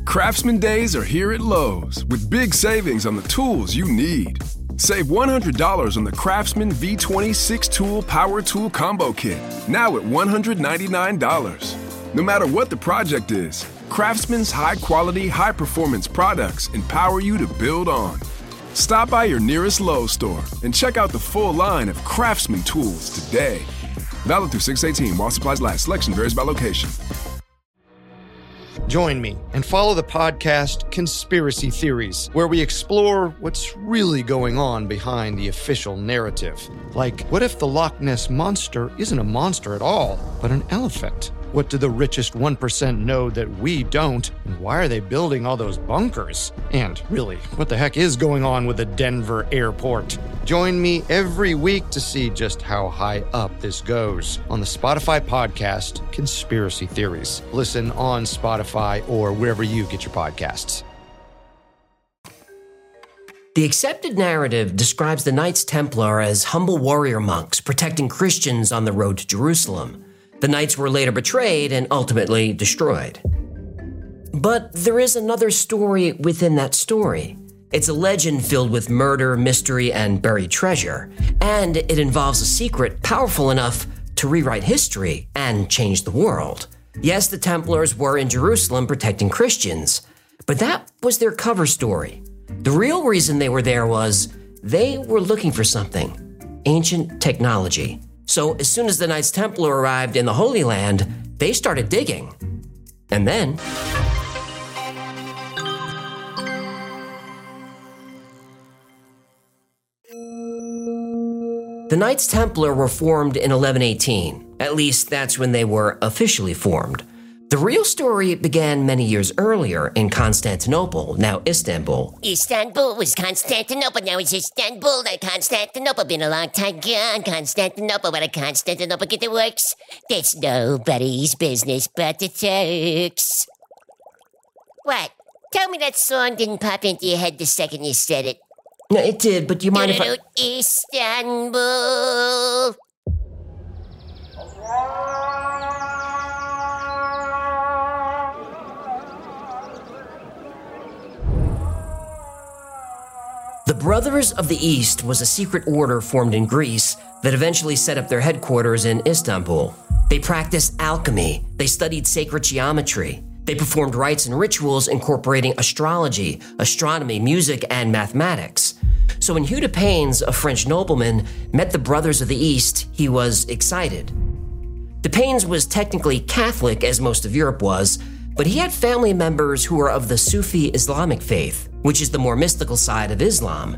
Craftsman Days are here at Lowe's with big savings on the tools you need. Save $100 on the Craftsman V20 6-Tool Power Tool Combo Kit, now at $199. No matter what the project is, Craftsman's high-quality, high-performance products empower you to build on. Stop by your nearest Lowe's store and check out the full line of Craftsman tools today. Valid through 6/18 while supplies last. Selection varies by location. Join me and follow the podcast Conspiracy Theories, where we explore what's really going on behind the official narrative. Like, what if the Loch Ness Monster isn't a monster at all, but an elephant? What do the richest 1% know that we don't? And why are they building all those bunkers? And really, what the heck is going on with the Denver airport? Join me every week to see just how high up this goes on the Spotify podcast Conspiracy Theories. Listen on Spotify or wherever you get your podcasts. The accepted narrative describes the Knights Templar as humble warrior monks protecting Christians on the road to Jerusalem. The Knights were later betrayed and ultimately destroyed. But there is another story within that story. It's a legend filled with murder, mystery, and buried treasure, and it involves a secret powerful enough to rewrite history and change the world. Yes, the Templars were in Jerusalem protecting Christians, but that was their cover story. The real reason they were there was they were looking for something: ancient technology. So as soon as the Knights Templar arrived in the Holy Land, they started digging. And then the Knights Templar were formed in 1118. At least that's when they were officially formed. The real story began many years earlier in Constantinople, now Istanbul. Istanbul was Constantinople, now it's Istanbul, not Constantinople. Been a long time gone, Constantinople, but a Constantinople get the works. That's nobody's business but the Turks. What? Tell me that song didn't pop into your head the second you said it. No, it did, but do you mind if I... Istanbul. The Brothers of the East was a secret order formed in Greece that eventually set up their headquarters in Istanbul. They practiced alchemy, they studied sacred geometry, they performed rites and rituals incorporating astrology, astronomy, music, and mathematics. So when Hugh de Payens, a French nobleman, met the Brothers of the East, he was excited. De Payens was technically Catholic, as most of Europe was, but he had family members who were of the Sufi Islamic faith, which is the more mystical side of Islam.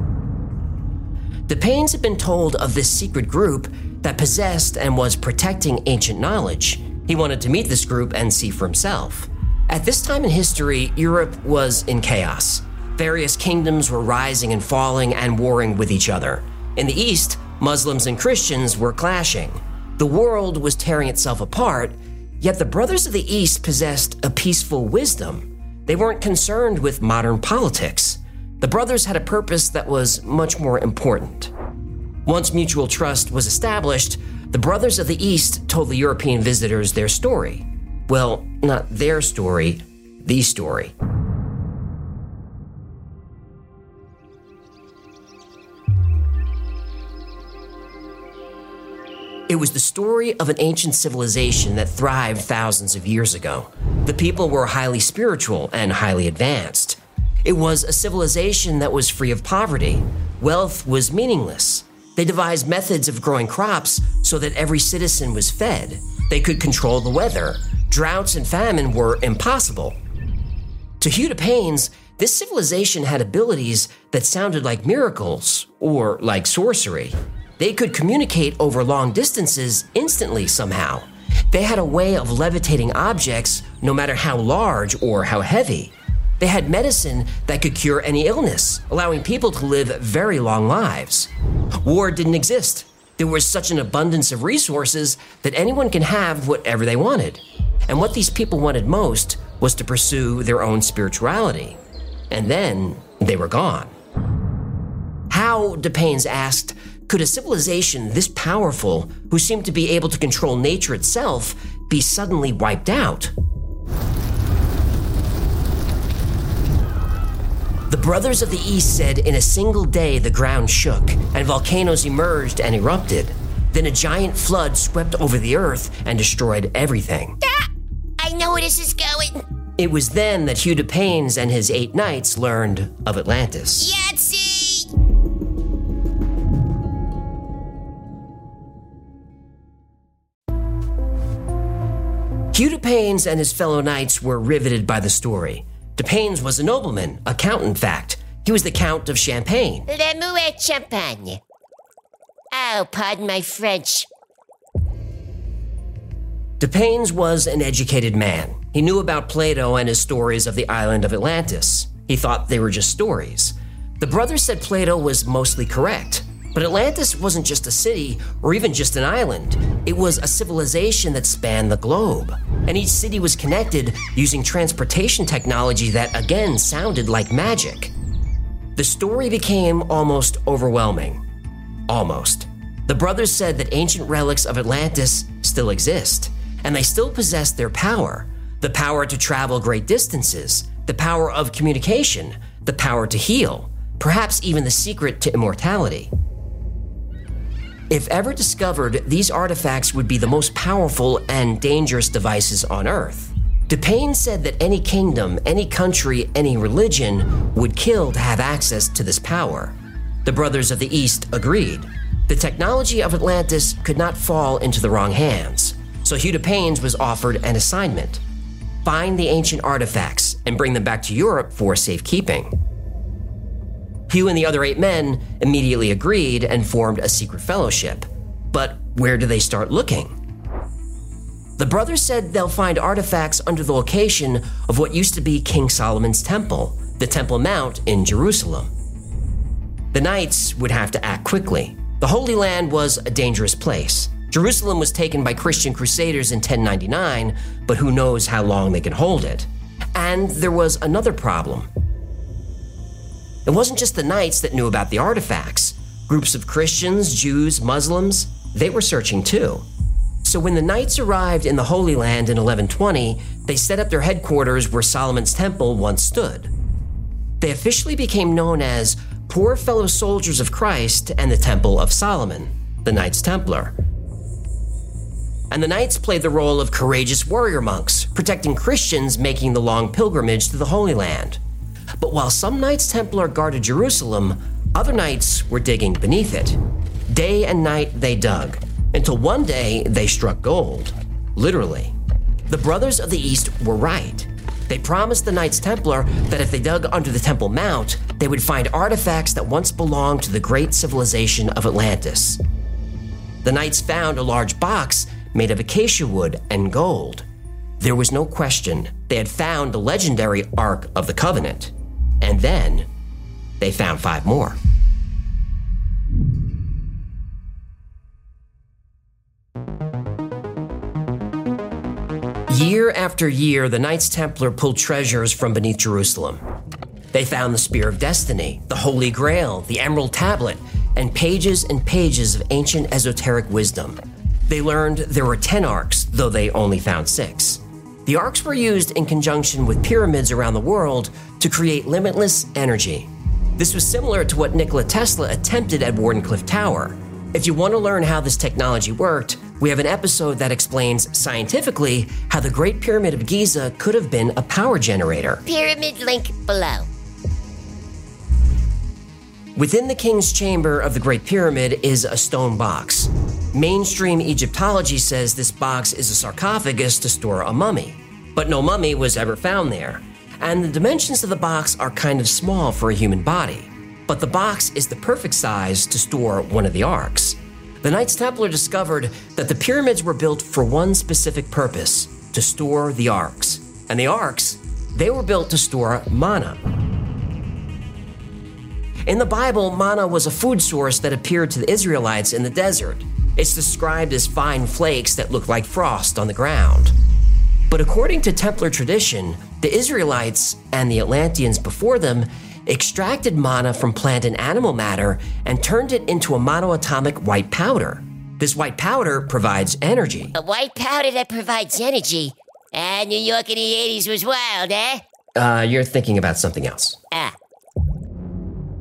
De Payens had been told of this secret group that possessed and was protecting ancient knowledge. He wanted to meet this group and see for himself. At this time in history, Europe was in chaos. Various kingdoms were rising and falling and warring with each other. In the East, Muslims and Christians were clashing. The world was tearing itself apart, yet the Brothers of the East possessed a peaceful wisdom. They weren't concerned with modern politics. The brothers had a purpose that was much more important. Once mutual trust was established, the Brothers of the East told the European visitors their story. Well, not their story, the story. It was the story of an ancient civilization that thrived thousands of years ago. The people were highly spiritual and highly advanced. It was a civilization that was free of poverty. Wealth was meaningless. They devised methods of growing crops so that every citizen was fed. They could control the weather. Droughts and famine were impossible. To Hugh de Payens, this civilization had abilities that sounded like miracles or like sorcery. They could communicate over long distances instantly somehow. They had a way of levitating objects no matter how large or how heavy. They had medicine that could cure any illness, allowing people to live very long lives. War didn't exist. There was such an abundance of resources that anyone can have whatever they wanted. And what these people wanted most was to pursue their own spirituality. And then they were gone. How, de Payens asked, could a civilization this powerful, who seemed to be able to control nature itself, be suddenly wiped out? The Brothers of the East said in a single day the ground shook and volcanoes emerged and erupted. Then a giant flood swept over the earth and destroyed everything. I know where this is going. It was then that Hugh DePaynes and his 8 knights learned of Atlantis. Yahtzee! Hugh DePaynes and his fellow knights were riveted by the story. DePaynes was a nobleman, a count in fact. He was the Count of Champagne. Le Mouet Champagne. Oh, pardon my French. DePaynes was an educated man. He knew about Plato and his stories of the island of Atlantis. He thought they were just stories. The brothers said Plato was mostly correct, but Atlantis wasn't just a city or even just an island. It was a civilization that spanned the globe, and each city was connected using transportation technology that again sounded like magic. The story became almost overwhelming. Almost. The brothers said that ancient relics of Atlantis still exist, and they still possess their power. The power to travel great distances, the power of communication, the power to heal, perhaps even the secret to immortality. If ever discovered, these artifacts would be the most powerful and dangerous devices on Earth. DePayne said that any kingdom, any country, any religion would kill to have access to this power. The Brothers of the East agreed. The technology of Atlantis could not fall into the wrong hands, so Hugh DePaynes was offered an assignment: find the ancient artifacts and bring them back to Europe for safekeeping. Hugh and the other 8 men immediately agreed and formed a secret fellowship. But where do they start looking? The brothers said they'll find artifacts under the location of what used to be King Solomon's Temple, the Temple Mount in Jerusalem. The knights would have to act quickly. The Holy Land was a dangerous place. Jerusalem was taken by Christian crusaders in 1099, but who knows how long they could hold it. And there was another problem. It wasn't just the knights that knew about the artifacts. Groups of Christians, Jews, Muslims, they were searching too. So when the knights arrived in the Holy Land in 1120, they set up their headquarters where Solomon's Temple once stood. They officially became known as Poor Fellow Soldiers of Christ and the Temple of Solomon, the Knights Templar. And the knights played the role of courageous warrior monks, protecting Christians making the long pilgrimage to the Holy Land. But while some Knights Templar guarded Jerusalem, other knights were digging beneath it. Day and night they dug, until one day they struck gold. Literally. The Brothers of the East were right. They promised the Knights Templar that if they dug under the Temple Mount, they would find artifacts that once belonged to the great civilization of Atlantis. The knights found a large box made of acacia wood and gold. There was no question they had found the legendary Ark of the Covenant. And then they found 5 more. Year after year, the Knights Templar pulled treasures from beneath Jerusalem. They found the Spear of Destiny, the Holy Grail, the Emerald Tablet, and pages of ancient esoteric wisdom. They learned there were 10 arks, though they only found 6. The arks were used in conjunction with pyramids around the world to create limitless energy. This was similar to what Nikola Tesla attempted at Wardenclyffe Tower. If you want to learn how this technology worked, we have an episode that explains scientifically how the Great Pyramid of Giza could have been a power generator. Pyramid link below. Within the king's chamber of the Great Pyramid is a stone box. Mainstream Egyptology says this box is a sarcophagus to store a mummy, but no mummy was ever found there, and the dimensions of the box are kind of small for a human body. But the box is the perfect size to store one of the arks. The Knights Templar discovered that the pyramids were built for one specific purpose: to store the arks. And the arks, they were built to store manna. In the Bible, manna was a food source that appeared to the Israelites in the desert. It's described as fine flakes that look like frost on the ground. But according to Templar tradition, the Israelites and the Atlanteans before them extracted manna from plant and animal matter and turned it into a monoatomic white powder. This white powder provides energy. A white powder that provides energy? New York in the 80s was wild, eh? You're thinking about something else.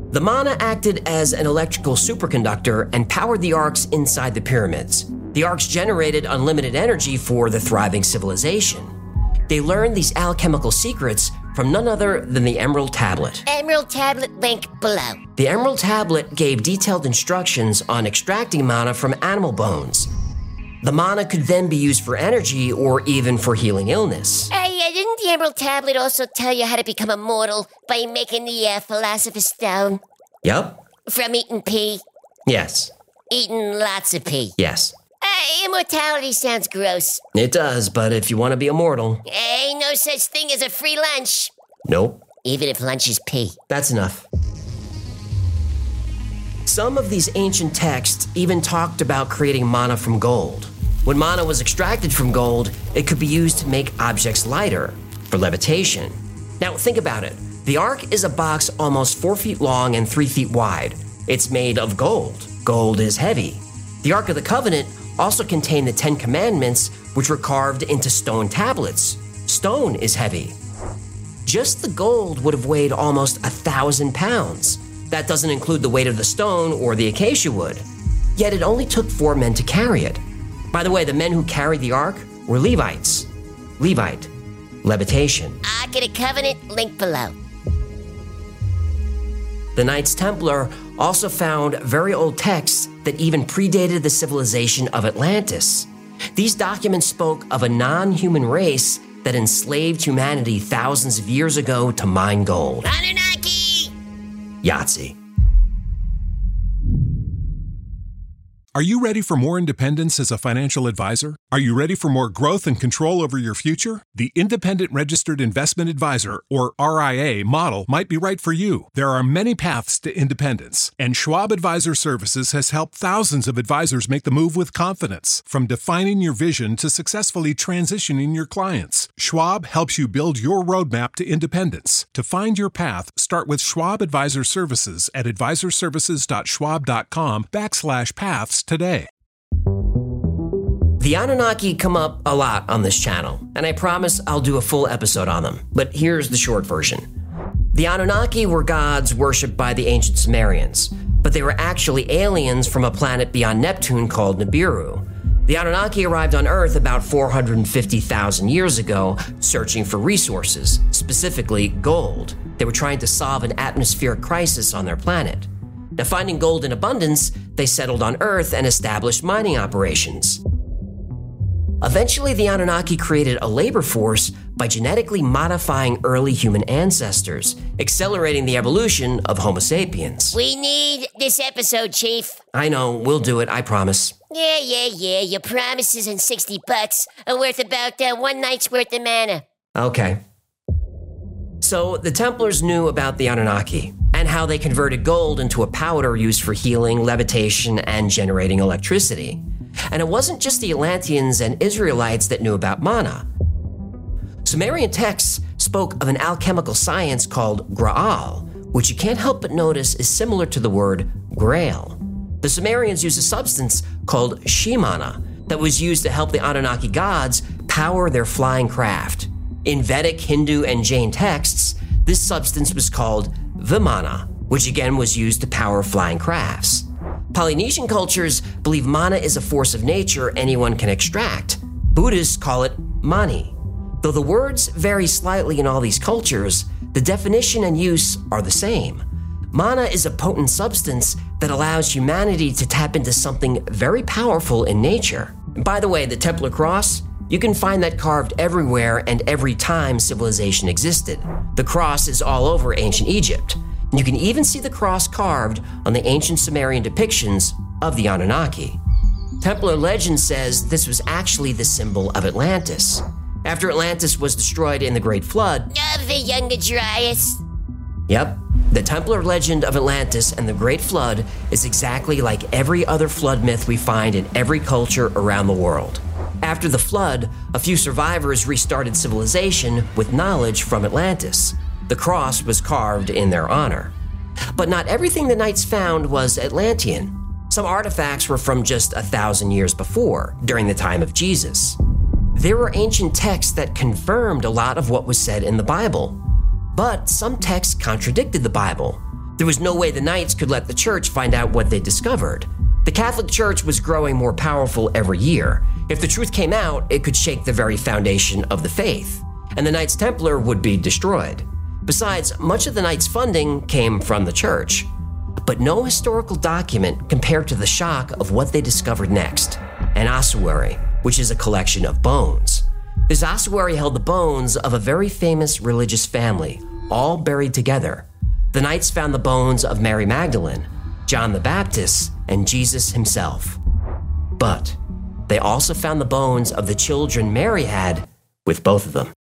The manna acted as an electrical superconductor and powered the arks inside the pyramids. The arks generated unlimited energy for the thriving civilization. They learned these alchemical secrets from none other than the Emerald Tablet. Emerald Tablet link below. The Emerald Tablet gave detailed instructions on extracting mana from animal bones. The mana could then be used for energy or even for healing illness. Hey, didn't the Emerald Tablet also tell you how to become immortal by making the Philosopher's Stone? Yup. From eating pea? Yes. Eating lots of pea? Yes. Immortality sounds gross. It does, but if you want to be immortal... Ain't no such thing as a free lunch. Nope. Even if lunch is pea. That's enough. Some of these ancient texts even talked about creating mana from gold. When mana was extracted from gold, it could be used to make objects lighter, for levitation. Now, think about it. The Ark is a box almost 4 feet long and 3 feet wide. It's made of gold. Gold is heavy. The Ark of the Covenant also contained the 10 Commandments, which were carved into stone tablets. Stone is heavy. Just the gold would have weighed almost 1,000 pounds. That doesn't include the weight of the stone or the acacia wood. Yet it only took 4 men to carry it. By the way, the men who carried the Ark were Levites. Levite. Levitation. Ark of the Covenant, link below. The Knights Templar also found very old texts that even predated the civilization of Atlantis. These documents spoke of a non-human race that enslaved humanity thousands of years ago to mine gold. Anunnaki! Yahtzee. Are you ready for more independence as a financial advisor? Are you ready for more growth and control over your future? The Independent Registered Investment Advisor, or RIA, model might be right for you. There are many paths to independence, and Schwab Advisor Services has helped thousands of advisors make the move with confidence. From defining your vision to successfully transitioning your clients, Schwab helps you build your roadmap to independence. To find your path, start with Schwab Advisor Services at advisorservices.schwab.com/paths today. The Anunnaki come up a lot on this channel, and I promise I'll do a full episode on them, but here's the short version. The Anunnaki were gods worshipped by the ancient Sumerians, but they were actually aliens from a planet beyond Neptune called Nibiru. The Anunnaki arrived on Earth about 450,000 years ago, searching for resources, specifically gold. They were trying to solve an atmospheric crisis on their planet. Now, finding gold in abundance, they settled on Earth and established mining operations. Eventually, the Anunnaki created a labor force by genetically modifying early human ancestors, accelerating the evolution of Homo sapiens. We need this episode, Chief. I know, we'll do it, I promise. Yeah. Your promises and $60 are worth about 1 night's worth of mana. Okay. So, the Templars knew about the Anunnaki and how they converted gold into a powder used for healing, levitation, and generating electricity. And it wasn't just the Atlanteans and Israelites that knew about mana. Sumerian texts spoke of an alchemical science called Graal, which you can't help but notice is similar to the word grail. The Sumerians used a substance called Shimana that was used to help the Anunnaki gods power their flying craft. In Vedic, Hindu, and Jain texts, this substance was called Vimana, which again was used to power flying crafts. Polynesian cultures believe mana is a force of nature anyone can extract. Buddhists call it mani. Though the words vary slightly in all these cultures, the definition and use are the same. Mana is a potent substance that allows humanity to tap into something very powerful in nature. And by the way, the Templar cross, you can find that carved everywhere and every time civilization existed. The cross is all over ancient Egypt. And you can even see the cross carved on the ancient Sumerian depictions of the Anunnaki. Templar legend says this was actually the symbol of Atlantis. After Atlantis was destroyed in the Great Flood, Of the Younger Dryas. Yep, the Templar legend of Atlantis and the Great Flood is exactly like every other flood myth we find in every culture around the world. After the flood, a few survivors restarted civilization with knowledge from Atlantis. The cross was carved in their honor. But not everything the Knights found was Atlantean. Some artifacts were from just 1,000 years before, during the time of Jesus. There were ancient texts that confirmed a lot of what was said in the Bible. But some texts contradicted the Bible. There was no way the Knights could let the church find out what they discovered. The Catholic Church was growing more powerful every year. If the truth came out, it could shake the very foundation of the faith, and the Knights Templar would be destroyed. Besides, much of the Knights' funding came from the church. But no historical document compared to the shock of what they discovered next: an ossuary, which is a collection of bones. This ossuary held the bones of a very famous religious family, all buried together. The Knights found the bones of Mary Magdalene, John the Baptist, and Jesus himself. But they also found the bones of the children Mary had with both of them.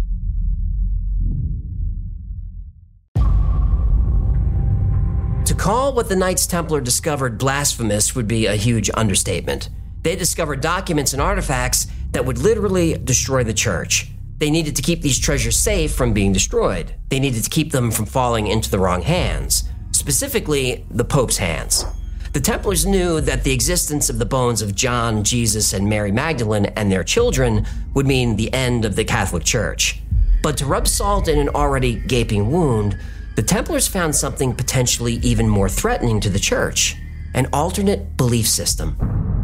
To call what the Knights Templar discovered blasphemous would be a huge understatement. They discovered documents and artifacts that would literally destroy the church. They needed to keep these treasures safe from being destroyed. They needed to keep them from falling into the wrong hands, specifically the Pope's hands. The Templars knew that the existence of the bones of John, Jesus, and Mary Magdalene and their children would mean the end of the Catholic Church. But to rub salt in an already gaping wound, the Templars found something potentially even more threatening to the church: an alternate belief system.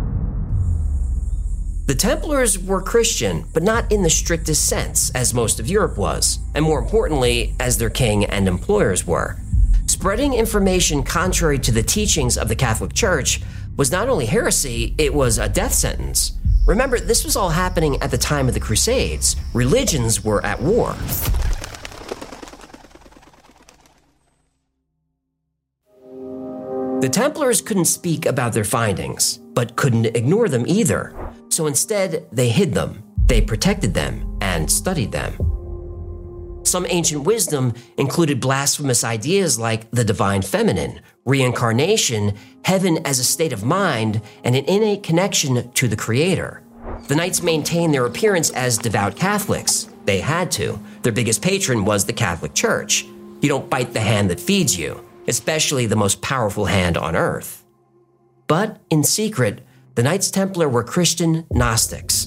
The Templars were Christian, but not in the strictest sense, as most of Europe was, and more importantly, as their king and employers were. Spreading information contrary to the teachings of the Catholic Church was not only heresy, it was a death sentence. Remember, this was all happening at the time of the Crusades. Religions were at war. The Templars couldn't speak about their findings, but couldn't ignore them either. So instead, they hid them, they protected them, and studied them. Some ancient wisdom included blasphemous ideas like the divine feminine, reincarnation, heaven as a state of mind, and an innate connection to the Creator. The Knights maintained their appearance as devout Catholics. They had to. Their biggest patron was the Catholic Church. You don't bite the hand that feeds you, especially the most powerful hand on earth. But in secret, the Knights Templar were Christian Gnostics.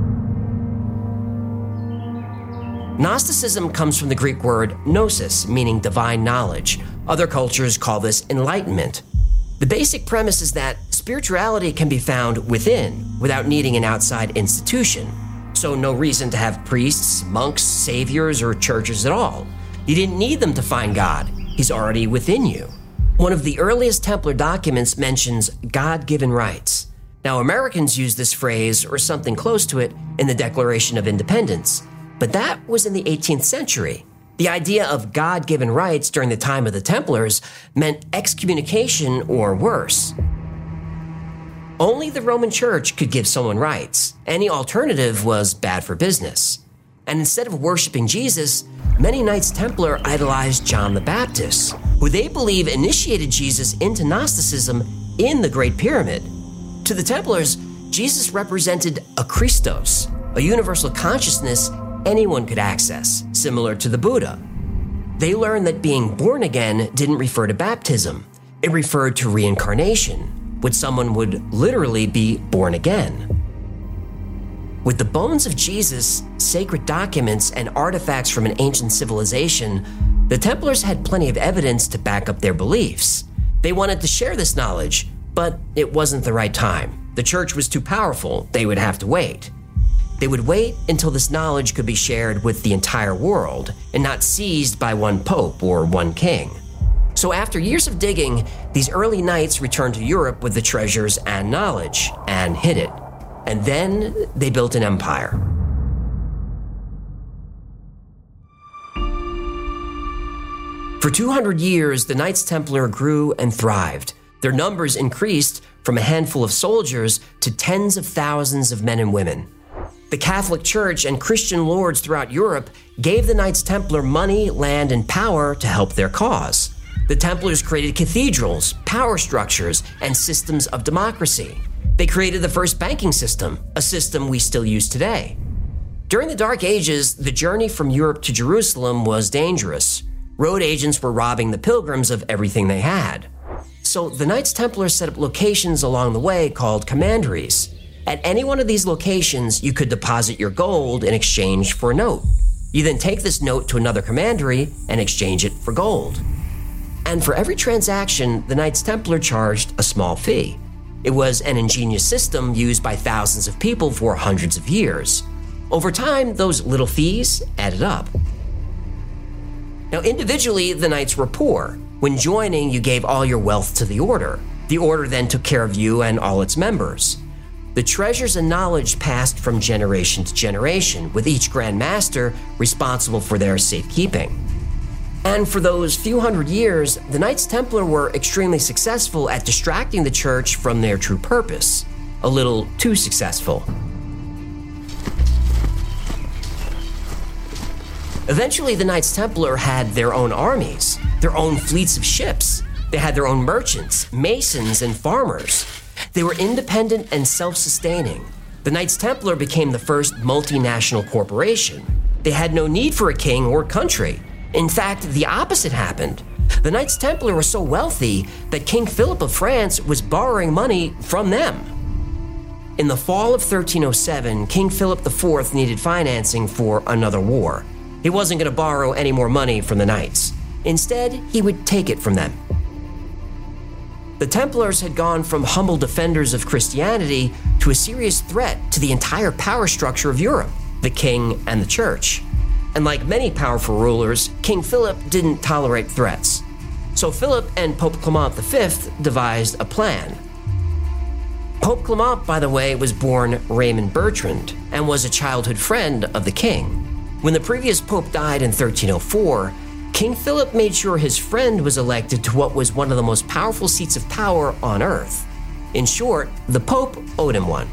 Gnosticism comes from the Greek word gnosis, meaning divine knowledge. Other cultures call this enlightenment. The basic premise is that spirituality can be found within without needing an outside institution. So no reason to have priests, monks, saviors, or churches at all. You didn't need them to find God. He's already within you. One of the earliest Templar documents mentions God-given rights. Now, Americans use this phrase, or something close to it, in the Declaration of Independence. But that was in the 18th century. The idea of God-given rights during the time of the Templars meant excommunication or worse. Only the Roman Church could give someone rights. Any alternative was bad for business. And instead of worshiping Jesus, many Knights Templar idolized John the Baptist, who they believe initiated Jesus into Gnosticism in the Great Pyramid. To the Templars, Jesus represented a Christos, a universal consciousness anyone could access, similar to the Buddha. They learned that being born again didn't refer to baptism. It referred to reincarnation, which someone would literally be born again. With the bones of Jesus, sacred documents, and artifacts from an ancient civilization, the Templars had plenty of evidence to back up their beliefs. They wanted to share this knowledge, but it wasn't the right time. The church was too powerful. They would have to wait. They would wait until this knowledge could be shared with the entire world and not seized by one pope or one king. So after years of digging, these early knights returned to Europe with the treasures and knowledge and hid it. And then they built an empire. For 200 years, the Knights Templar grew and thrived. Their numbers increased from a handful of soldiers to tens of thousands of men and women. The Catholic Church and Christian lords throughout Europe gave the Knights Templar money, land, and power to help their cause. The Templars created cathedrals, power structures, and systems of democracy. They created the first banking system, a system we still use today. During the Dark Ages, the journey from Europe to Jerusalem was dangerous. Road agents were robbing the pilgrims of everything they had. So the Knights Templar set up locations along the way called commanderies. At any one of these locations, you could deposit your gold in exchange for a note. You then take this note to another commandery and exchange it for gold. And for every transaction, the Knights Templar charged a small fee. It was an ingenious system used by thousands of people for hundreds of years. Over time, those little fees added up. Now, individually, the Knights were poor. When joining, you gave all your wealth to the Order. The Order then took care of you and all its members. The treasures and knowledge passed from generation to generation, with each Grand Master responsible for their safekeeping. And for those few hundred years, the Knights Templar were extremely successful at distracting the Church from their true purpose. A little too successful. Eventually, the Knights Templar had their own armies, their own fleets of ships. They had their own merchants, masons, and farmers. They were independent and self-sustaining. The Knights Templar became the first multinational corporation. They had no need for a king or country. In fact, the opposite happened. The Knights Templar were so wealthy that King Philip of France was borrowing money from them. In the fall of 1307, King Philip IV needed financing for another war. He wasn't going to borrow any more money from the Knights. Instead, he would take it from them. The Templars had gone from humble defenders of Christianity to a serious threat to the entire power structure of Europe, the king and the church. And like many powerful rulers, King Philip didn't tolerate threats. So Philip and Pope Clement V devised a plan. Pope Clement, by the way, was born Raymond Bertrand and was a childhood friend of the king. When the previous pope died in 1304, King Philip made sure his friend was elected to what was one of the most powerful seats of power on earth. In short, the Pope owed him one.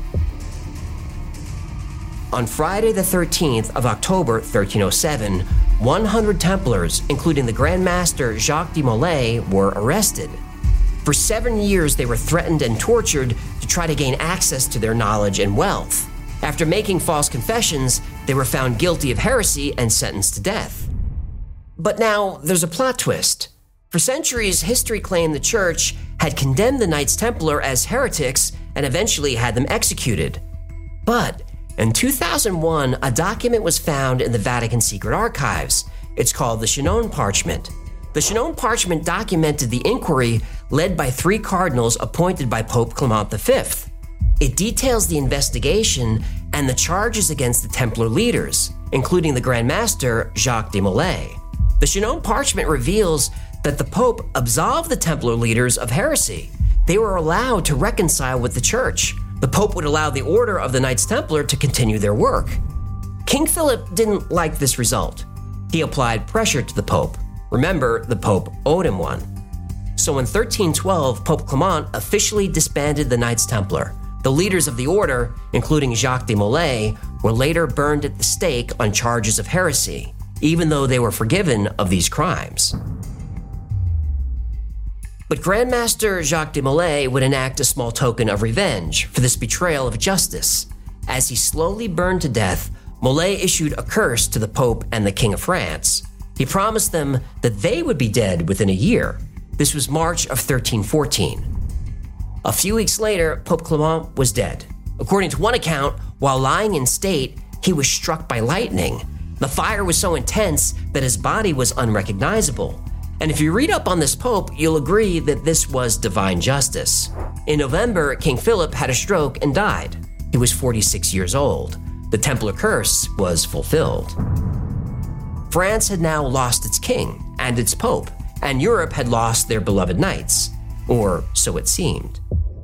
On Friday the 13th of October 1307, 100 Templars, including the Grand Master Jacques de Molay, were arrested. For 7 years, they were threatened and tortured to try to gain access to their knowledge and wealth. After making false confessions, they were found guilty of heresy and sentenced to death. But now, there's a plot twist. For centuries, history claimed the Church had condemned the Knights Templar as heretics and eventually had them executed. But in 2001, a document was found in the Vatican Secret Archives. It's called the Chinon Parchment. The Chinon Parchment documented the inquiry led by 3 cardinals appointed by Pope Clement V. It details the investigation and the charges against the Templar leaders, including the Grand Master Jacques de Molay. The Chinon Parchment reveals that the Pope absolved the Templar leaders of heresy. They were allowed to reconcile with the Church. The Pope would allow the Order of the Knights Templar to continue their work. King Philip didn't like this result. He applied pressure to the Pope. Remember, the Pope owed him one. So in 1312, Pope Clement officially disbanded the Knights Templar. The leaders of the order, including Jacques de Molay, were later burned at the stake on charges of heresy, even though they were forgiven of these crimes. But Grand Master Jacques de Molay would enact a small token of revenge for this betrayal of justice. As he slowly burned to death, Molay issued a curse to the Pope and the King of France. He promised them that they would be dead within a year. This was March of 1314. A few weeks later, Pope Clement was dead. According to one account, while lying in state, he was struck by lightning. The fire was so intense that his body was unrecognizable. And if you read up on this pope, you'll agree that this was divine justice. In November, King Philip had a stroke and died. He was 46 years old. The Templar curse was fulfilled. France had now lost its king and its pope, and Europe had lost their beloved knights, or so it seemed.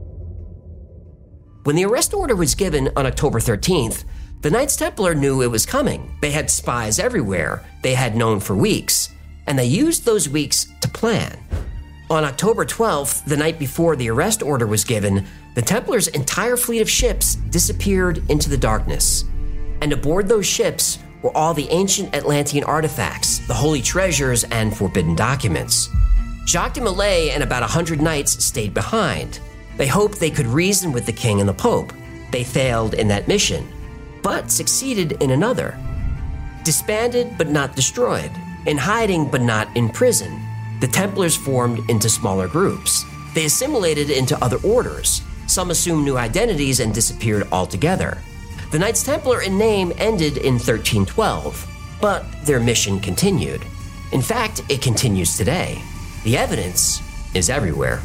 When the arrest order was given on October 13th, the Knights Templar knew it was coming. They had spies everywhere they had known for weeks, and they used those weeks to plan. On October 12th, the night before the arrest order was given, the Templars' entire fleet of ships disappeared into the darkness. And aboard those ships were all the ancient Atlantean artifacts, the holy treasures, and forbidden documents. Jacques de Molay and about 100 knights stayed behind. They hoped they could reason with the king and the pope. They failed in that mission, but succeeded in another. Disbanded but not destroyed, in hiding but not in prison, the Templars formed into smaller groups. They assimilated into other orders. Some assumed new identities and disappeared altogether. The Knights Templar in name ended in 1312, but their mission continued. In fact, it continues today. The evidence is everywhere.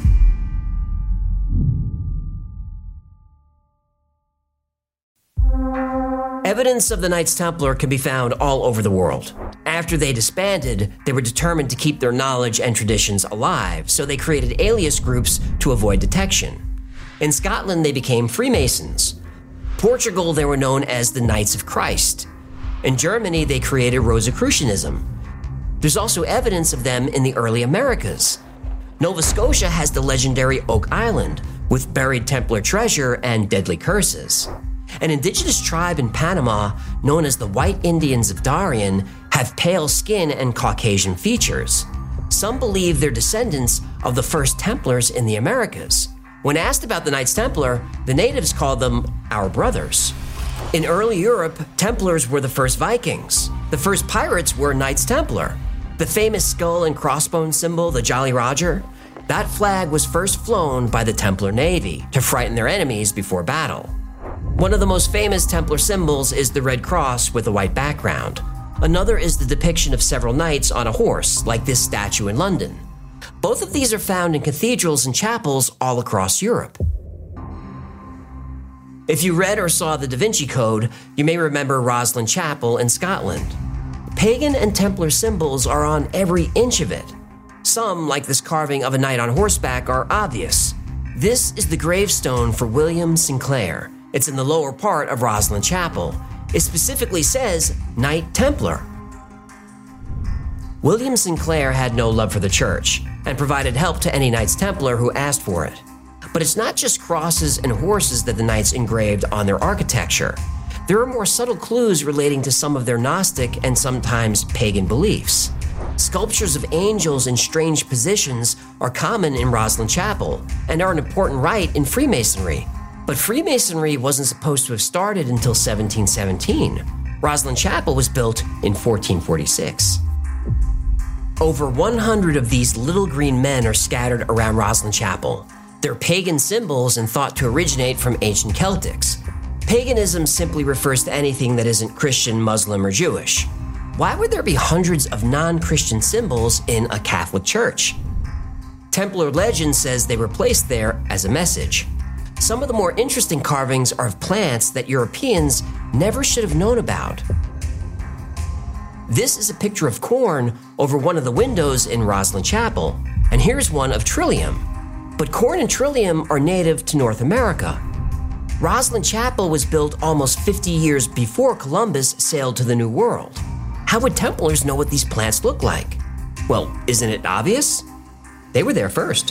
Evidence of the Knights Templar can be found all over the world. After they disbanded, they were determined to keep their knowledge and traditions alive, so they created alias groups to avoid detection. In Scotland, they became Freemasons. Portugal, they were known as the Knights of Christ. In Germany, they created Rosicrucianism. There's also evidence of them in the early Americas. Nova Scotia has the legendary Oak Island, with buried Templar treasure and deadly curses. An indigenous tribe in Panama, known as the White Indians of Darien, have pale skin and Caucasian features. Some believe they're descendants of the first Templars in the Americas. When asked about the Knights Templar, the natives called them our brothers. In early Europe, Templars were the first Vikings. The first pirates were Knights Templar. The famous skull and crossbones symbol, the Jolly Roger, that flag was first flown by the Templar Navy to frighten their enemies before battle. One of the most famous Templar symbols is the red cross with a white background. Another is the depiction of several knights on a horse, like this statue in London. Both of these are found in cathedrals and chapels all across Europe. If you read or saw the Da Vinci Code, you may remember Rosslyn Chapel in Scotland. Pagan and Templar symbols are on every inch of it. Some, like this carving of a knight on horseback, are obvious. This is the gravestone for William Sinclair. It's in the lower part of Rosslyn Chapel. It specifically says Knight Templar. William Sinclair had no love for the church and provided help to any Knights Templar who asked for it. But it's not just crosses and horses that the Knights engraved on their architecture. There are more subtle clues relating to some of their Gnostic and sometimes pagan beliefs. Sculptures of angels in strange positions are common in Rosslyn Chapel and are an important rite in Freemasonry. But Freemasonry wasn't supposed to have started until 1717. Rosslyn Chapel was built in 1446. Over 100 of these little green men are scattered around Rosslyn Chapel. They're pagan symbols and thought to originate from ancient Celtics. Paganism simply refers to anything that isn't Christian, Muslim, or Jewish. Why would there be hundreds of non-Christian symbols in a Catholic church? Templar legend says they were placed there as a message. Some of the more interesting carvings are of plants that Europeans never should have known about. This is a picture of corn over one of the windows in Rosslyn Chapel, and here's one of Trillium. But corn and Trillium are native to North America. Rosslyn Chapel was built almost 50 years before Columbus sailed to the New World. How would Templars know what these plants look like? Well, isn't it obvious? They were there first.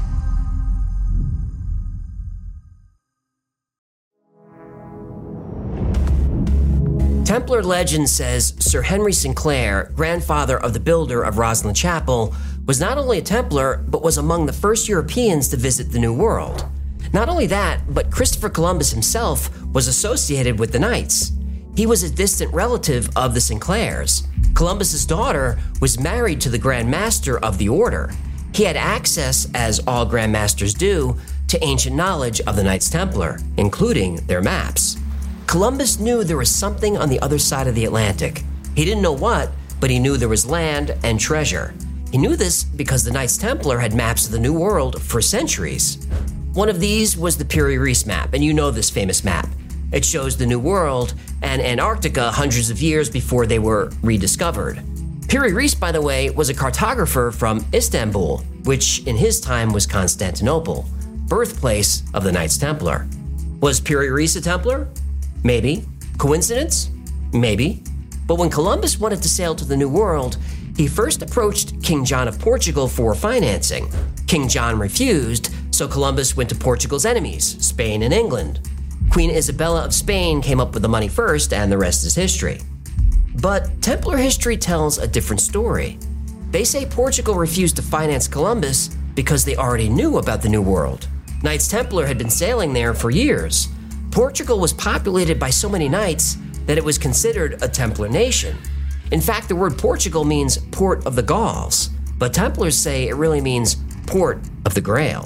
Templar legend says Sir Henry Sinclair, grandfather of the builder of Rosslyn Chapel, was not only a Templar, but was among the first Europeans to visit the New World. Not only that, but Christopher Columbus himself was associated with the Knights. He was a distant relative of the Sinclairs. Columbus's daughter was married to the Grand Master of the Order. He had access, as all Grand Masters do, to ancient knowledge of the Knights Templar, including their maps. Columbus knew there was something on the other side of the Atlantic. He didn't know what, but he knew there was land and treasure. He knew this because the Knights Templar had maps of the New World for centuries. One of these was the Piri Reis map, and you know this famous map. It shows the New World and Antarctica hundreds of years before they were rediscovered. Piri Reis, by the way, was a cartographer from Istanbul, which in his time was Constantinople, birthplace of the Knights Templar. Was Piri Reis a Templar? Maybe. Coincidence? Maybe. But when Columbus wanted to sail to the New World, he first approached King John of Portugal for financing. King John refused, so Columbus went to Portugal's enemies, Spain and England. Queen Isabella of Spain came up with the money first, and the rest is history. But Templar history tells a different story. They say Portugal refused to finance Columbus because they already knew about the New World. Knights Templar had been sailing there for years. Portugal was populated by so many knights that it was considered a Templar nation. In fact, the word Portugal means port of the Gauls, but Templars say it really means port of the Grail.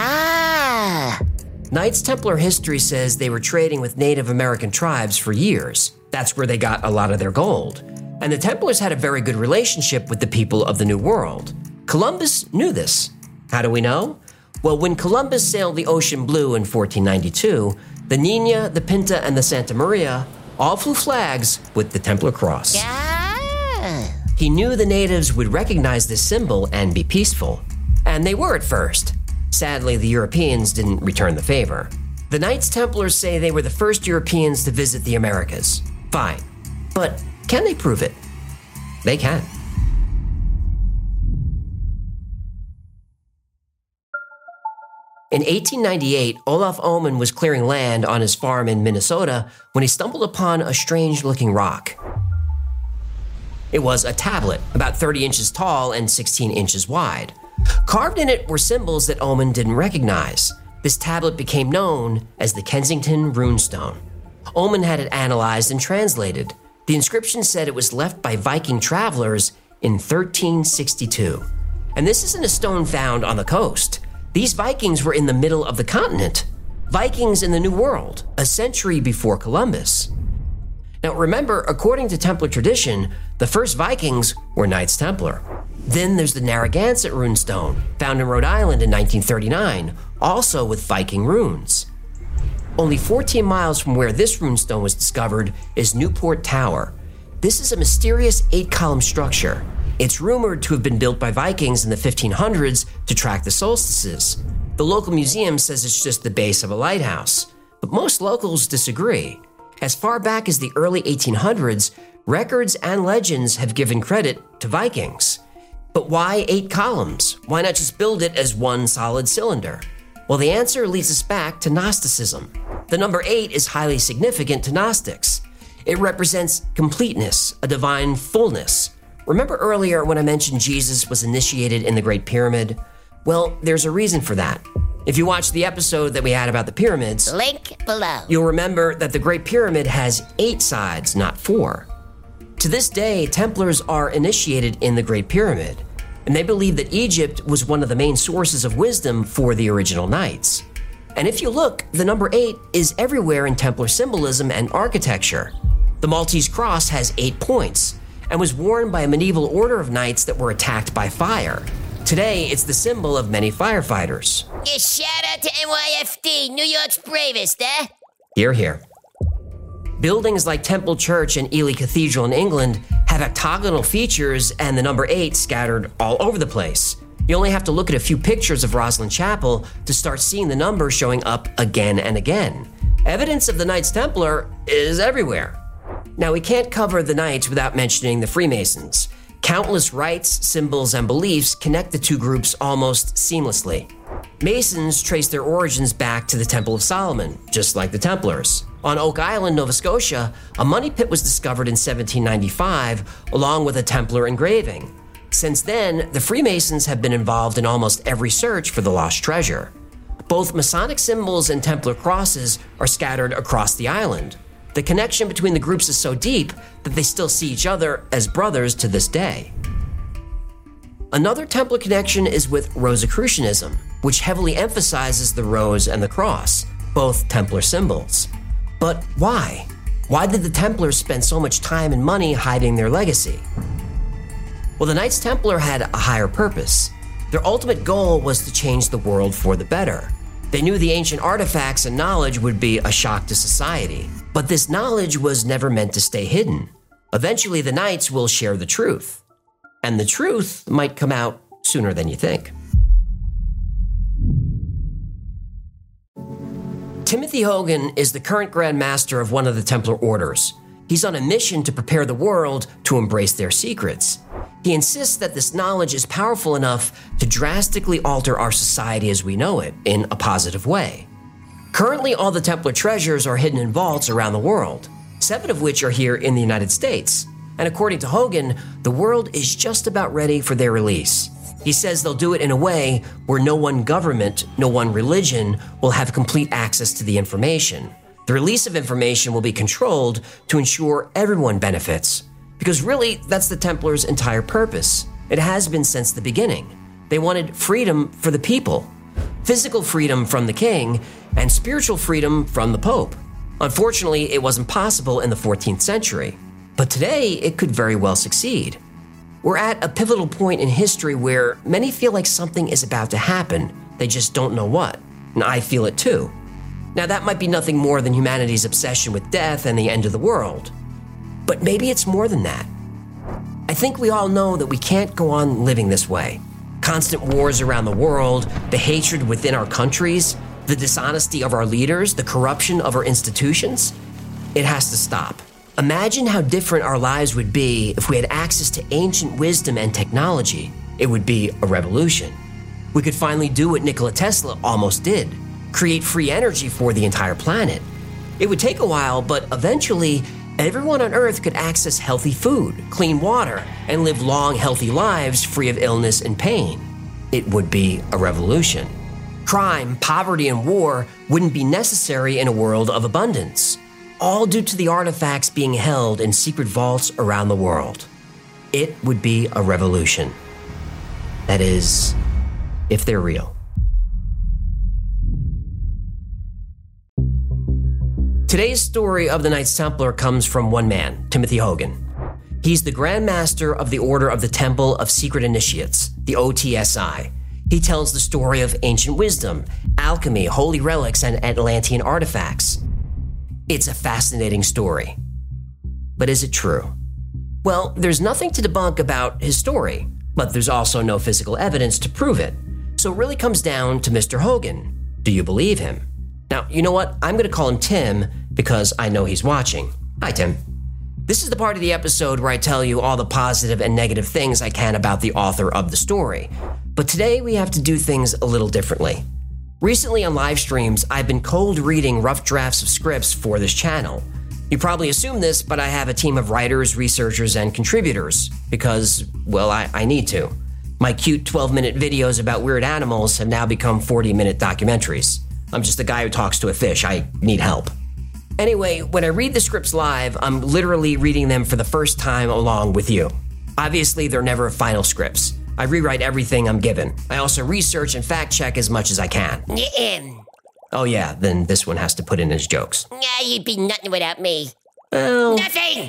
Knights Templar history says they were trading with Native American tribes for years. That's where they got a lot of their gold. And the Templars had a very good relationship with the people of the New World. Columbus knew this. How do we know? Well, when Columbus sailed the ocean blue in 1492, the Nina, the Pinta, and the Santa Maria all flew flags with the Templar cross. Ah. He knew the natives would recognize this symbol and be peaceful. And they were at first. Sadly, the Europeans didn't return the favor. The Knights Templars say they were the first Europeans to visit the Americas. Fine. But can they prove it? They can. In 1898, Olaf Oman was clearing land on his farm in Minnesota when he stumbled upon a strange-looking rock. It was a tablet, about 30 inches tall and 16 inches wide. Carved in it were symbols that Oman didn't recognize. This tablet became known as the Kensington Runestone. Oman had it analyzed and translated. The inscription said it was left by Viking travelers in 1362. And this isn't a stone found on the coast. These Vikings were in the middle of the continent. Vikings in the New World, a century before Columbus. Now remember, according to Templar tradition, the first Vikings were Knights Templar. Then there's the Narragansett runestone, found in Rhode Island in 1939, also with Viking runes. Only 14 miles from where this runestone was discovered is Newport Tower. This is a mysterious 8-column structure. It's rumored to have been built by Vikings in the 1500s to track the solstices. The local museum says it's just the base of a lighthouse, but most locals disagree. As far back as the early 1800s, records and legends have given credit to Vikings. But why 8 columns? Why not just build it as one solid cylinder? Well, the answer leads us back to Gnosticism. The number 8 is highly significant to Gnostics. It represents completeness, a divine fullness. Remember earlier when I mentioned Jesus was initiated in the Great Pyramid? Well, there's a reason for that. If you watched the episode that we had about the pyramids, Link below. You'll remember that the Great Pyramid has 8 sides, not 4. To this day, Templars are initiated in the Great Pyramid, and they believe that Egypt was one of the main sources of wisdom for the original knights. And if you look, the number 8 is everywhere in Templar symbolism and architecture. The Maltese cross has 8 points, and was worn by a medieval order of knights that were attacked by fire. Today, it's the symbol of many firefighters. Yeah, shout out to NYFD, New York's bravest, eh? Hear, hear. Buildings like Temple Church and Ely Cathedral in England have octagonal features and the number 8 scattered all over the place. You only have to look at a few pictures of Rosslyn Chapel to start seeing the number showing up again and again. Evidence of the Knights Templar is everywhere. Now, we can't cover the Knights without mentioning the Freemasons. Countless rites, symbols, and beliefs connect the two groups almost seamlessly. Masons trace their origins back to the Temple of Solomon, just like the Templars. On Oak Island, Nova Scotia, a money pit was discovered in 1795, along with a Templar engraving. Since then, the Freemasons have been involved in almost every search for the lost treasure. Both Masonic symbols and Templar crosses are scattered across the island. The connection between the groups is so deep that they still see each other as brothers to this day. Another Templar connection is with Rosicrucianism, which heavily emphasizes the rose and the cross, both Templar symbols. But why? Why did the Templars spend so much time and money hiding their legacy? Well, the Knights Templar had a higher purpose. Their ultimate goal was to change the world for the better. They knew the ancient artifacts and knowledge would be a shock to society. But this knowledge was never meant to stay hidden. Eventually, the Knights will share the truth. And the truth might come out sooner than you think. Timothy Hogan is the current Grand Master of one of the Templar orders. He's on a mission to prepare the world to embrace their secrets. He insists that this knowledge is powerful enough to drastically alter our society as we know it in a positive way. Currently, all the Templar treasures are hidden in vaults around the world, 7 of which are here in the United States. And according to Hogan, the world is just about ready for their release. He says they'll do it in a way where no one government, no one religion will have complete access to the information. The release of information will be controlled to ensure everyone benefits. Because really, that's the Templars' entire purpose. It has been since the beginning. They wanted freedom for the people, physical freedom from the king, and spiritual freedom from the Pope. Unfortunately, it wasn't possible in the 14th century. But today, it could very well succeed. We're at a pivotal point in history where many feel like something is about to happen. They just don't know what. And I feel it too. Now, that might be nothing more than humanity's obsession with death and the end of the world. But maybe it's more than that. I think we all know that we can't go on living this way. Constant wars around the world, the hatred within our countries, the dishonesty of our leaders, the corruption of our institutions. It has to stop. Imagine how different our lives would be if we had access to ancient wisdom and technology. It would be a revolution. We could finally do what Nikola Tesla almost did, create free energy for the entire planet. It would take a while, but eventually, everyone on Earth could access healthy food, clean water, and live long, healthy lives free of illness and pain. It would be a revolution. Crime, poverty, and war wouldn't be necessary in a world of abundance, all due to the artifacts being held in secret vaults around the world. It would be a revolution. That is, if they're real. Today's story of the Knights Templar comes from one man, Timothy Hogan. He's the Grand Master of the Order of the Temple of Secret Initiates, the OTSI. He tells the story of ancient wisdom, alchemy, holy relics, and Atlantean artifacts. It's a fascinating story. But is it true? Well, there's nothing to debunk about his story, but there's also no physical evidence to prove it. So it really comes down to Mr. Hogan. Do you believe him? Now, you know what? I'm going to call him Tim because I know he's watching. Hi, Tim. This is the part of the episode where I tell you all the positive and negative things I can about the author of the story. But today we have to do things a little differently. Recently on live streams, I've been cold reading rough drafts of scripts for this channel. You probably assume this, but I have a team of writers, researchers, and contributors because, well, I need to. My cute 12-minute videos about weird animals have now become 40-minute documentaries. I'm just a guy who talks to a fish. I need help. Anyway, when I read the scripts live, I'm literally reading them for the first time along with you. Obviously, they're never final scripts. I rewrite everything I'm given. I also research and fact-check as much as I can. Oh yeah, then this one has to put in his jokes. You'd be nothing without me. Well... Nothing!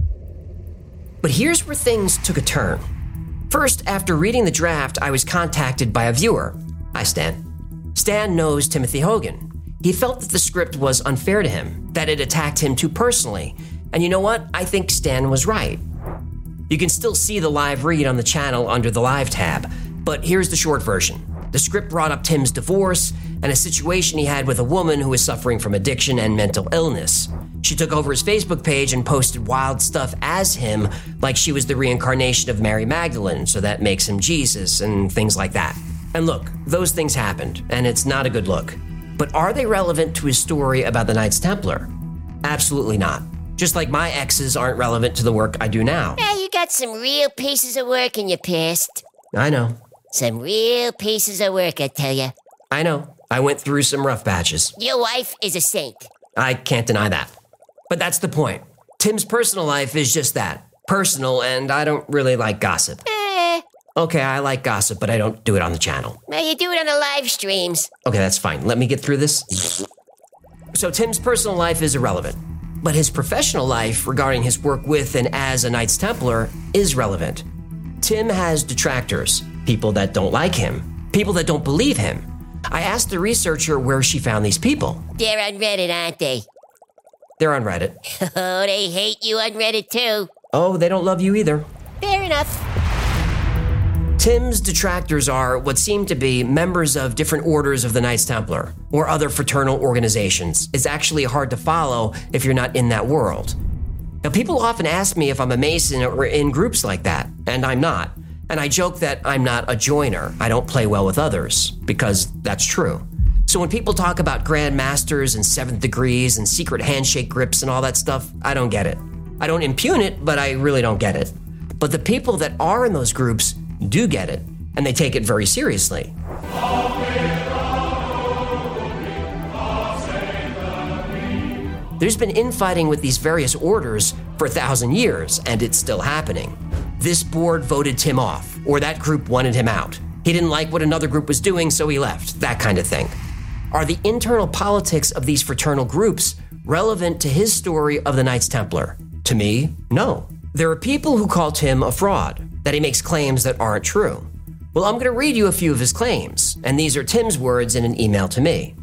But here's where things took a turn. First, after reading the draft, I was contacted by a viewer. Hi, Stan. Stan knows Timothy Hogan. He felt that the script was unfair to him, that it attacked him too personally. And you know what? I think Stan was right. You can still see the live read on the channel under the live tab, but here's the short version. The script brought up Tim's divorce and a situation he had with a woman who was suffering from addiction and mental illness. She took over his Facebook page and posted wild stuff as him, like she was the reincarnation of Mary Magdalene, so that makes him Jesus, and things like that. And look, those things happened, and it's not a good look. But are they relevant to his story about the Knights Templar? Absolutely not. Just like my exes aren't relevant to the work I do now. Yeah, you got some real pieces of work in your past. I know. Some real pieces of work, I tell you. I know. I went through some rough patches. Your wife is a saint. I can't deny that. But that's the point. Tim's personal life is just that. Personal, and I don't really like gossip. Okay, I like gossip, but I don't do it on the channel. Well, you do it on the live streams. Okay, that's fine. Let me get through this. So Tim's personal life is irrelevant, but his professional life regarding his work with and as a Knights Templar is relevant. Tim has detractors, people that don't like him, people that don't believe him. I asked the researcher where she found these people. They're on Reddit, aren't they? They're on Reddit. Oh, they hate you on Reddit too. Oh, they don't love you either. Fair enough. Tim's detractors are what seem to be members of different orders of the Knights Templar or other fraternal organizations. It's actually hard to follow if you're not in that world. Now, people often ask me if I'm a Mason or in groups like that, and I'm not. And I joke that I'm not a joiner. I don't play well with others, because that's true. So when people talk about Grand Masters and 7th degrees and secret handshake grips and all that stuff, I don't get it. I don't impugn it, but I really don't get it. But the people that are in those groups do get it, and they take it very seriously. There's been infighting with these various orders for 1,000 years, and it's still happening. This board voted Tim off, or that group wanted him out. He didn't like what another group was doing, so he left, that kind of thing. Are the internal politics of these fraternal groups relevant to his story of the Knights Templar? To me, no. There are people who call Tim a fraud, that he makes claims that aren't true. Well, I'm going to read you a few of his claims, and these are Tim's words in an email to me.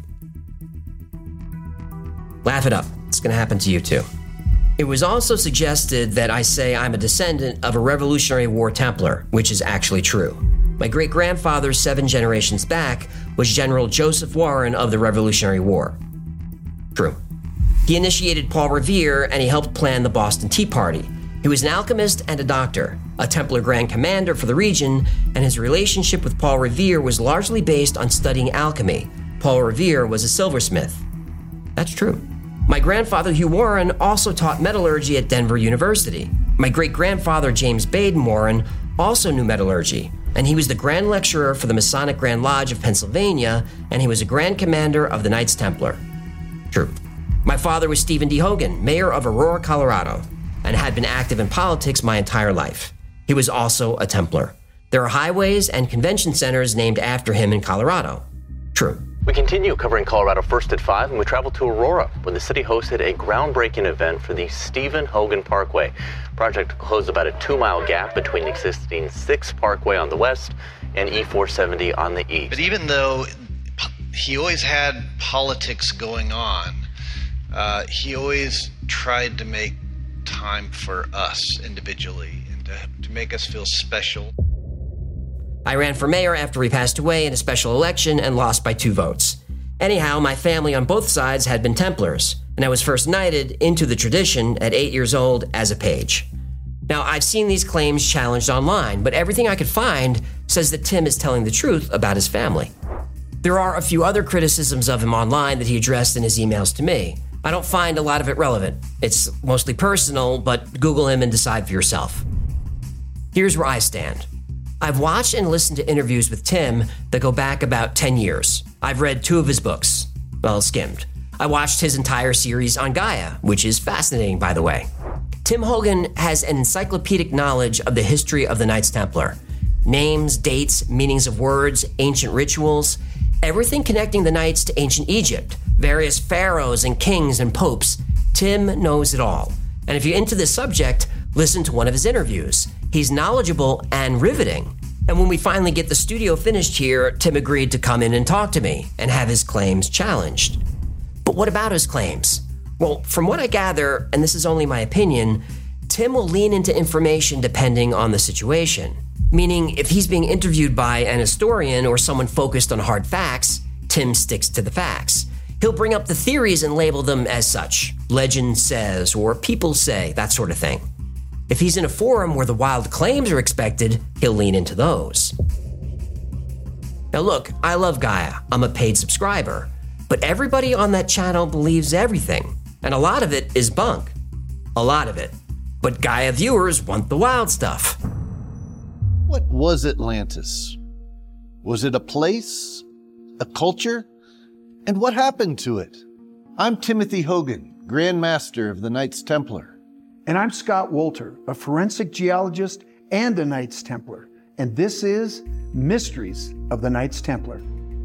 Laugh it up. It's going to happen to you too. It was also suggested that I say I'm a descendant of a Revolutionary War Templar, which is actually true. My great-grandfather 7 generations back was General Joseph Warren of the Revolutionary War. True. He initiated Paul Revere and he helped plan the Boston Tea Party. He was an alchemist and a doctor, a Templar Grand Commander for the region, and his relationship with Paul Revere was largely based on studying alchemy. Paul Revere was a silversmith. That's true. My grandfather Hugh Warren also taught metallurgy at Denver University. My great-grandfather James Baden Warren also knew metallurgy, and he was the Grand Lecturer for the Masonic Grand Lodge of Pennsylvania, and he was a Grand Commander of the Knights Templar. True. My father was Stephen D. Hogan, mayor of Aurora, Colorado, and had been active in politics my entire life. He was also a Templar. There are highways and convention centers named after him in Colorado. True. We continue covering Colorado First at 5, and we travel to Aurora, where the city hosted a groundbreaking event for the Stephen Hogan Parkway. Project closed about a 2-mile gap between the existing 6th Parkway on the west and E470 on the east. But even though he always had politics going on, he always tried to make time for us individually and to make us feel special. I ran for mayor after he passed away in a special election and lost by 2 votes. Anyhow, my family on both sides had been Templars, and I was first knighted into the tradition at 8 years old as a page. Now, I've seen these claims challenged online, but everything I could find says that Tim is telling the truth about his family. There are a few other criticisms of him online that he addressed in his emails to me. I don't find a lot of it relevant. It's mostly personal, but Google him and decide for yourself. Here's where I stand. I've watched and listened to interviews with Tim that go back about 10 years. I've read 2 of his books. Well, skimmed. I watched his entire series on Gaia, which is fascinating, by the way. Tim Hogan has an encyclopedic knowledge of the history of the Knights Templar. Names, dates, meanings of words, ancient rituals, everything connecting the Knights to ancient Egypt, various pharaohs and kings and popes. Tim knows it all. And if you're into this subject, listen to one of his interviews. He's knowledgeable and riveting. And when we finally get the studio finished here, Tim agreed to come in and talk to me and have his claims challenged. But what about his claims? Well, from what I gather, and this is only my opinion, Tim will lean into information depending on the situation. Meaning, if he's being interviewed by an historian or someone focused on hard facts, Tim sticks to the facts. He'll bring up the theories and label them as such. Legend says, or people say, that sort of thing. If he's in a forum where the wild claims are expected, he'll lean into those. Now look, I love Gaia. I'm a paid subscriber. But everybody on that channel believes everything. And a lot of it is bunk. A lot of it. But Gaia viewers want the wild stuff. What was Atlantis? Was it a place? A culture? And what happened to it? I'm Timothy Hogan, Grand Master of the Knights Templar. And I'm Scott Wolter, a forensic geologist and a Knights Templar. And this is Mysteries of the Knights Templar.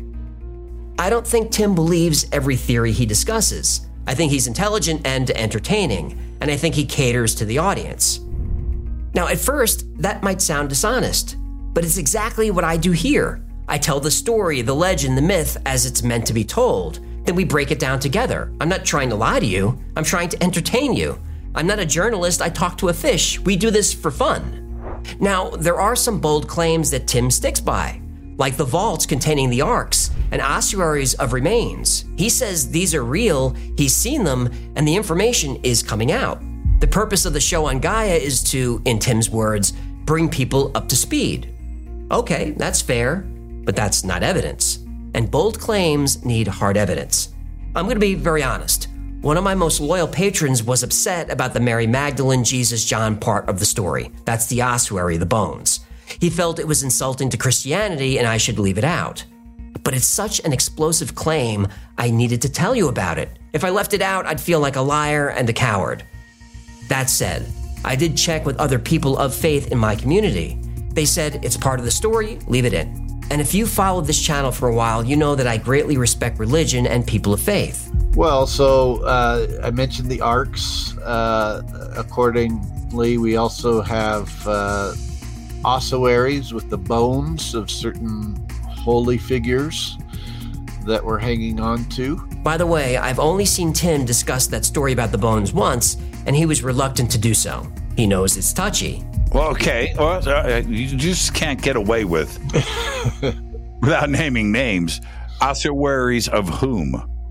I don't think Tim believes every theory he discusses. I think he's intelligent and entertaining, and I think he caters to the audience. Now, at first, that might sound dishonest, but it's exactly what I do here. I tell the story, the legend, the myth as it's meant to be told. Then we break it down together. I'm not trying to lie to you. I'm trying to entertain you. I'm not a journalist. I talk to a fish. We do this for fun. Now, there are some bold claims that Tim sticks by, like the vaults containing the arks and ossuaries of remains. He says these are real, he's seen them, and the information is coming out. The purpose of the show on Gaia is to, in Tim's words, bring people up to speed. Okay, that's fair, but that's not evidence. And bold claims need hard evidence. I'm going to be very honest. One of my most loyal patrons was upset about the Mary Magdalene, Jesus, John part of the story. That's the ossuary, the bones. He felt it was insulting to Christianity and I should leave it out. But it's such an explosive claim, I needed to tell you about it. If I left it out, I'd feel like a liar and a coward. That said, I did check with other people of faith in my community. They said it's part of the story, leave it in. And if you've followed this channel for a while, you know that I greatly respect religion and people of faith. Well, so I mentioned the arcs. Accordingly, we also have ossuaries with the bones of certain holy figures that we're hanging on to. By the way, I've only seen Tim discuss that story about the bones once, and he was reluctant to do so. He knows it's touchy. Well, okay. Well, you just can't get away with, without naming names, ossuaries of whom?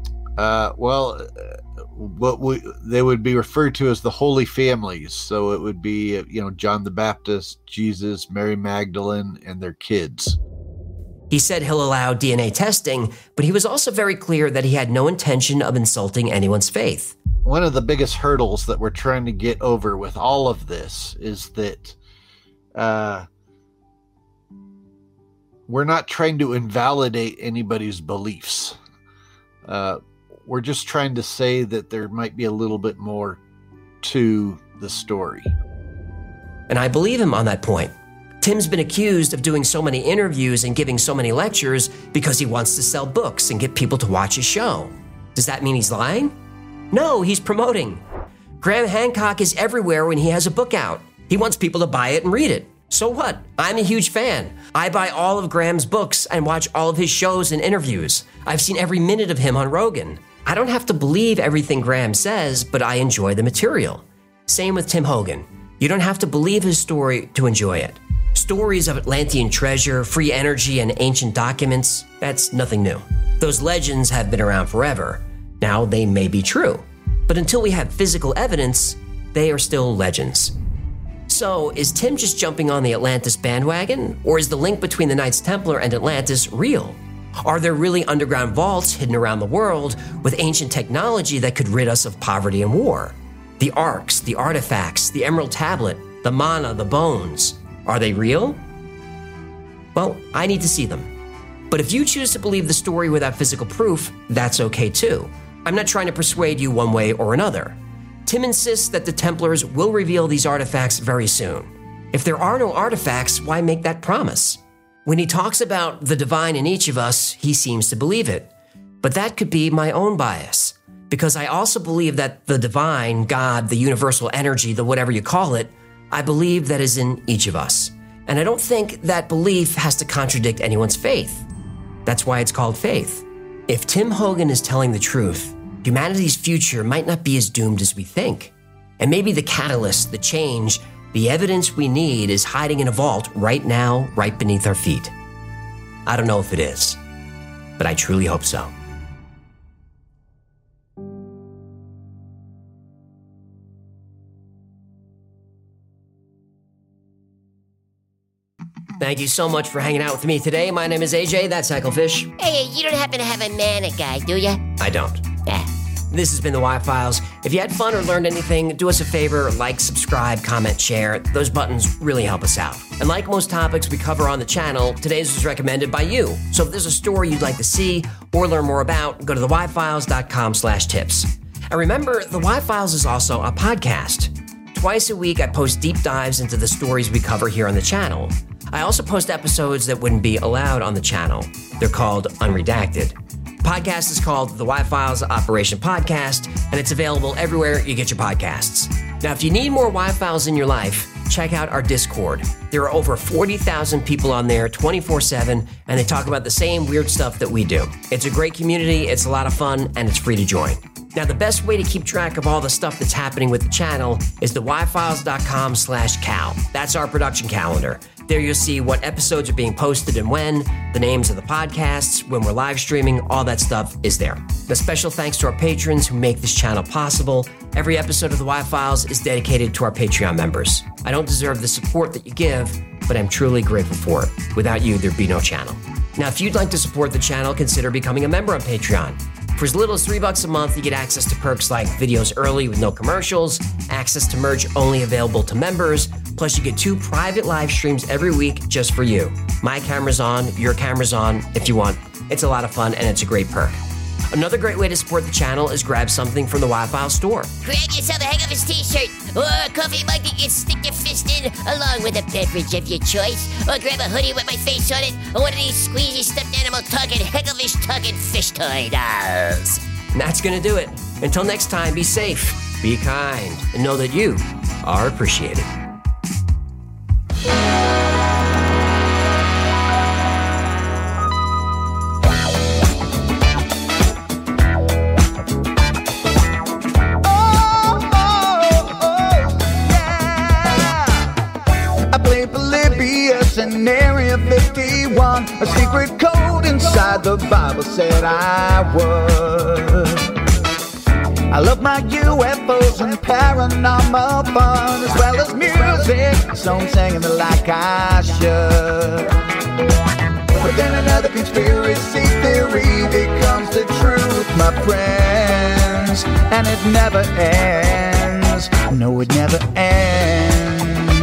They would be referred to as the Holy Families. So it would be, John the Baptist, Jesus, Mary Magdalene, and their kids. He said he'll allow DNA testing, but he was also very clear that he had no intention of insulting anyone's faith. One of the biggest hurdles that we're trying to get over with all of this is that we're not trying to invalidate anybody's beliefs. We're just trying to say that there might be a little bit more to the story. And I believe him on that point. Tim's been accused of doing so many interviews and giving so many lectures because he wants to sell books and get people to watch his show. Does that mean he's lying? No, he's promoting. Graham Hancock is everywhere when he has a book out. He wants people to buy it and read it. So what? I'm a huge fan. I buy all of Graham's books and watch all of his shows and interviews. I've seen every minute of him on Rogan. I don't have to believe everything Graham says, but I enjoy the material. Same with Tim Hogan. You don't have to believe his story to enjoy it. Stories of Atlantean treasure, free energy, and ancient documents, that's nothing new. Those legends have been around forever. Now they may be true, but until we have physical evidence, they are still legends. So, is Tim just jumping on the Atlantis bandwagon, or is the link between the Knights Templar and Atlantis real? Are there really underground vaults hidden around the world with ancient technology that could rid us of poverty and war? The arks, the artifacts, the Emerald Tablet, the mana, the bones, are they real? Well, I need to see them. But if you choose to believe the story without physical proof, that's okay too. I'm not trying to persuade you one way or another. Tim insists that the Templars will reveal these artifacts very soon. If there are no artifacts, why make that promise? When he talks about the divine in each of us, he seems to believe it. But that could be my own bias, because I also believe that the divine, God, the universal energy, the whatever you call it, I believe that is in each of us. And I don't think that belief has to contradict anyone's faith. That's why it's called faith. If Tim Hogan is telling the truth, humanity's future might not be as doomed as we think. And maybe the catalyst, the change, the evidence we need is hiding in a vault right now, right beneath our feet. I don't know if it is, but I truly hope so. Thank you so much for hanging out with me today. My name is AJ, that's Hecklefish. Hey, you don't happen to have a mana guy, do ya? I don't. This has been the Y-Files. If you had fun or learned anything, do us a favor, like, subscribe, comment, share. Those buttons really help us out. And like most topics we cover on the channel, today's was recommended by you. So if there's a story you'd like to see or learn more about, go to theyfiles.com/tips. And remember, the Y-Files is also a podcast. Twice a week, I post deep dives into the stories we cover here on the channel. I also post episodes that wouldn't be allowed on the channel. They're called Unredacted. The podcast is called The Y-Files Operation Podcast, and it's available everywhere you get your podcasts. Now, if you need more Y-Files in your life, check out our Discord. There are over 40,000 people on there 24/7, and they talk about the same weird stuff that we do. It's a great community, it's a lot of fun, and it's free to join. Now, the best way to keep track of all the stuff that's happening with the channel is the yfiles.com/cal. That's our production calendar. There you'll see what episodes are being posted and when, the names of the podcasts, when we're live streaming, all that stuff is there. A special thanks to our patrons who make this channel possible. Every episode of the Y-Files is dedicated to our Patreon members. I don't deserve the support that you give, but I'm truly grateful for it. Without you, there'd be no channel. Now, if you'd like to support the channel, consider becoming a member on Patreon. For as little as $3 a month, you get access to perks like videos early with no commercials, access to merch only available to members, plus you get 2 private live streams every week just for you. My camera's on, your camera's on, if you want. It's a lot of fun and it's a great perk. Another great way to support the channel is grab something from the Y-Files store. Grab yourself a Hecklefish t-shirt or a coffee mug that you can stick your fist in along with a beverage of your choice. Or grab a hoodie with my face on it or one of these squeezy stuffed animal talking Hecklefish talking fish toy dolls. And that's gonna do it. Until next time, be safe, be kind, and know that you are appreciated. Polybius and Area 51. A secret code inside the Bible said I would. I love my UFOs and paranormal fun, as well as music, so I'm singing it like I should. But then another conspiracy theory becomes the truth, my friends, and it never ends. No, it never ends.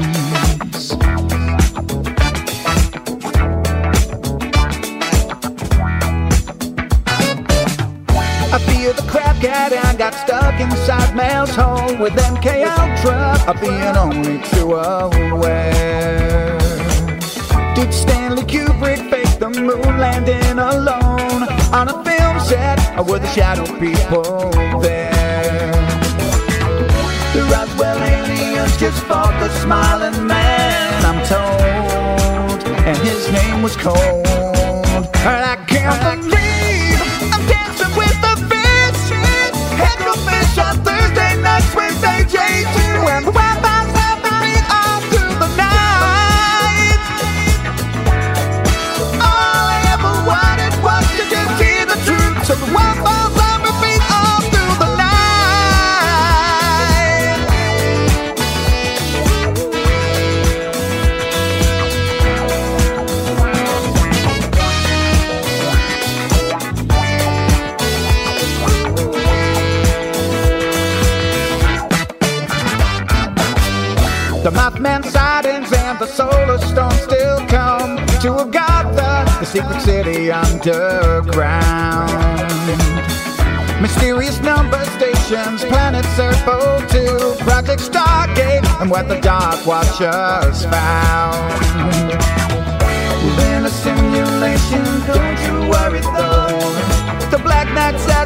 I feel the crap cat and got stuck inside Mel's hole with MK Ultra. I'll be an only too aware. Did Stanley Kubrick fake the moon landing alone on a film set, or were the shadow people there? The Roswell aliens just fought the smiling man, I'm told, and his name was Cold. And I can't believe I'm dancing with the fish. Hecklefish on Thursday nights with AJ2, and the Wi-Fi's helping me all through the night. All I ever wanted was to just hear the truth, so the Wi-Fi's on repeat all through the night. The Mothman sightings and the solar storm still come to Agatha, the secret city underground. Mysterious number stations, planet Serpo 2, Project Stargate, and what the Dark Watchers found. We're in a simulation, don't you worry though. The Black Knight